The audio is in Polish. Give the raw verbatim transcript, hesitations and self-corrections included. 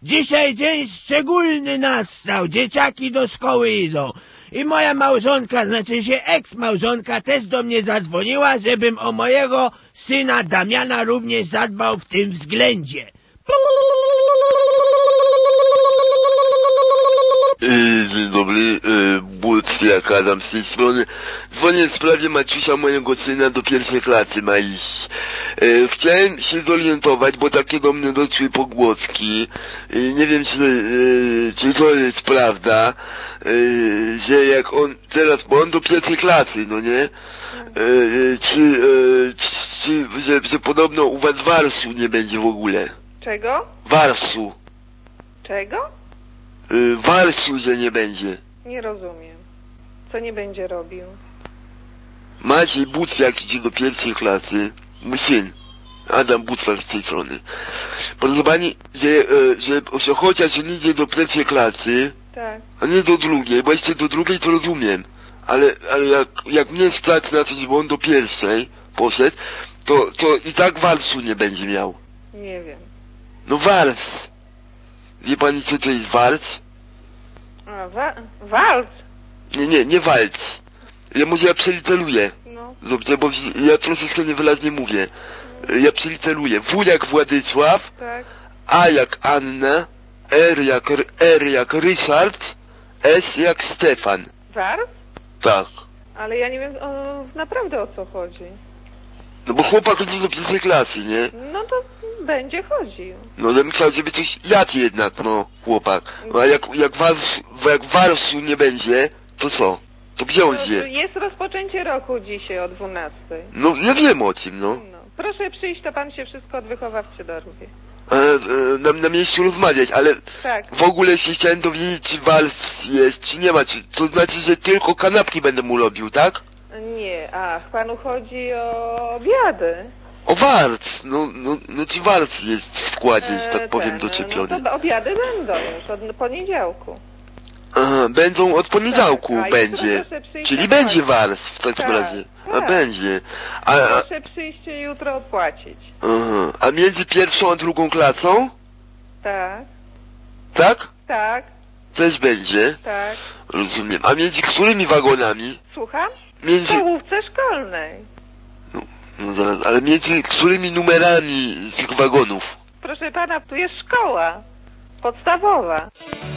Dzisiaj dzień szczególny nastał, dzieciaki do szkoły idą. I moja małżonka, znaczy się eks-małżonka też do mnie zadzwoniła, żebym o mojego syna Damiana również zadbał w tym względzie. Yy, dzień dobry, yy, Bucjak Adam z tej strony. Dzwonię w sprawie Maciusia, mojego syna, do pierwszej klasy ma iść. Yy, chciałem się zorientować, bo takie do mnie doszły pogłoski. Yy, nie wiem, czy, yy, czy to jest prawda, yy, że jak on teraz, bo on do pierwszej klasy, no nie? Yy, czy, yy, czy, że, że podobno u was warsu nie będzie w ogóle. Czego? Warsu. Czego? Yy, warsu, że nie będzie. Nie rozumiem. Co nie będzie robił? Maciej Bucjak idzie do pierwszej klasy. Mój syn. Adam Bucjak z tej strony. Proszę pani, że, e, że, że chociaż on idzie do pierwszej klasy, Tak. a nie do drugiej, bo jeszcze do drugiej to rozumiem. Ale, ale jak, jak mnie stać na coś, bo on do pierwszej poszedł, to, to i tak warsu nie będzie miał. Nie wiem. No wars. Wie pani, co to jest wars? A, wa walc? Nie, nie, nie walc. Ja może ja przeliteruję. No. Dobrze, bo ja troszeczkę niewyraźnie mówię. Ja przeliteruję. W jak Władysław, Tak. A jak Anna, R jak, R jak Ryszard, S jak Stefan. Walc? Tak. Ale ja nie wiem o, naprawdę o co chodzi. No bo chłopak chodzi do pierwszej klasy, nie? No to będzie chodził. No ja myślałem, żeby coś jadł jednak, no, chłopak. No a jak, jak, wars, jak warsu nie będzie, to co? To gdzie on No, zje? jest rozpoczęcie roku dzisiaj o dwunastej. No ja wiem o tym, no. No. Proszę przyjść, to pan się wszystko od wychowawcy dowie. E, e, na, na miejscu rozmawiać, ale Tak. w ogóle się chciałem dowiedzieć, czy wals jest, czy nie ma, czy, to znaczy, że tylko kanapki będę mu robił, tak? Nie, ach, panu chodzi o obiady. O wals, no, no, no czy wals jest w składzie, że tak E, powiem, ten, doczepiony. No to obiady będą już od poniedziałku. Aha, będą od poniedziałku Tak, a będzie, jutro proszę przyjść czyli na będzie płac. wals w takim Tak, razie. A tak. będzie. A, a, Proszę przyjść i jutro odpłacić. aha. A między pierwszą a drugą klasą? Tak, Tak? tak, Też będzie. tak. Rozumiem. A między którymi wagonami? Słucham? W Między... stołówce szkolnej. No zaraz, ale między którymi numerami tych wagonów? Proszę pana, tu jest szkoła podstawowa.